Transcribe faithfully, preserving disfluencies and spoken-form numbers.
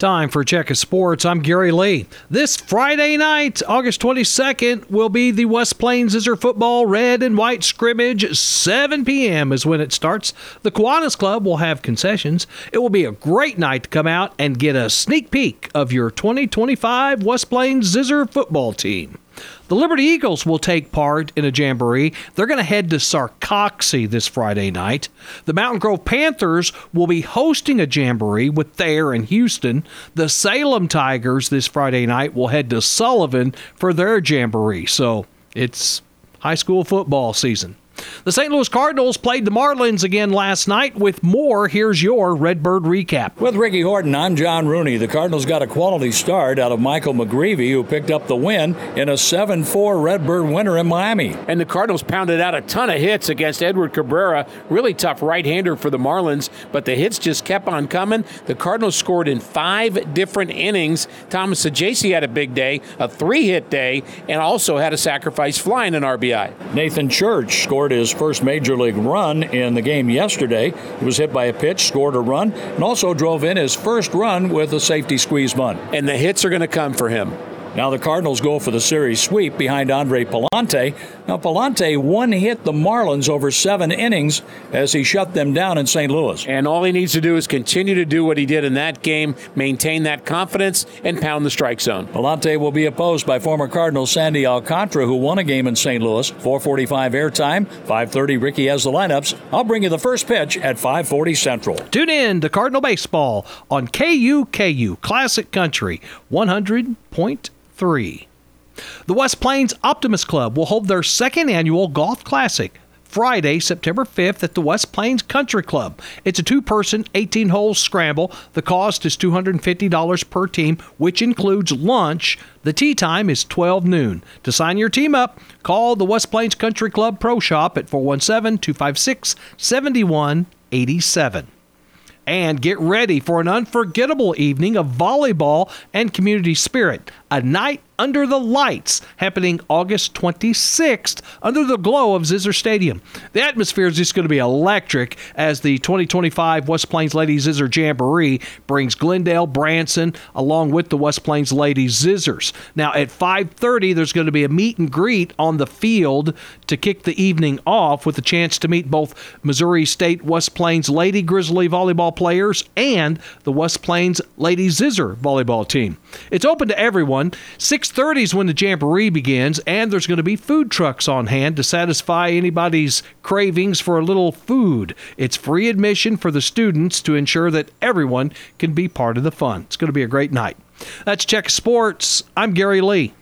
Time for Check of Sports. I'm Gary Lee. This Friday night, August twenty-second, will be the West Plains Zizzer Football Red and White Scrimmage. seven p.m. is when it starts. The Kiwanis Club will have concessions. It will be a great night to come out and get a sneak peek of your twenty twenty-five West Plains Zizzer football team. The Liberty Eagles will take part in a jamboree. They're going to head to Sarcoxie this Friday night. The Mountain Grove Panthers will be hosting a jamboree with Thayer and Houston. The Salem Tigers this Friday night will head to Sullivan for their jamboree. So it's high school football season. The Saint Louis Cardinals played the Marlins again last night. With more, here's your Redbird recap. With Ricky Horton, I'm John Rooney. The Cardinals got a quality start out of Michael McGreevy, who picked up the win in a seven four Redbird winner in Miami. And the Cardinals pounded out a ton of hits against Edward Cabrera. Really tough right-hander for the Marlins, but the hits just kept on coming. The Cardinals scored in five different innings. Thomas Ajacey had a big day, a three-hit day, and also had a sacrifice fly and an R B I. Nathan Church scored his first major league run in the game yesterday. He was hit by a pitch, scored a run, and also drove in his first run with a safety squeeze bunt. And the hits are going to come for him. Now the Cardinals go for the series sweep behind Andre Palante. Now Palante one-hit the Marlins over seven innings as he shut them down in Saint Louis. And all he needs to do is continue to do what he did in that game, maintain that confidence, and pound the strike zone. Palante will be opposed by former Cardinal Sandy Alcantara, who won a game in Saint Louis. four forty-five airtime, five thirty Ricky has the lineups. I'll bring you the first pitch at five forty Central. Tune in to Cardinal Baseball on K U K U Classic Country one hundred point three. The West Plains Optimist Club will hold their second annual Golf Classic Friday, September fifth at the West Plains Country Club. It's a two-person, eighteen-hole scramble. The cost is two hundred fifty dollars per team, which includes lunch. The tee time is twelve noon. To sign your team up, call the West Plains Country Club Pro Shop at four one seven, two five six, seven one eight seven. And get ready for an unforgettable evening of volleyball and community spirit. A night under the lights happening August twenty-sixth under the glow of Zizzer Stadium. The atmosphere is just going to be electric as the twenty twenty-five West Plains Ladies Zizzer Jamboree brings Glendale Branson along with the West Plains Ladies Zizzers. Now at five thirty, there's going to be a meet and greet on the field to kick the evening off with a chance to meet both Missouri State West Plains Lady Grizzly volleyball players and the West Plains Ladies Zizzer volleyball team. It's open to everyone. six thirty is when the Jamboree begins, and there's going to be food trucks on hand to satisfy anybody's cravings for a little food. It's free admission for the students to ensure that everyone can be part of the fun. It's going to be a great night. That's Check Sports. I'm Gary Lee.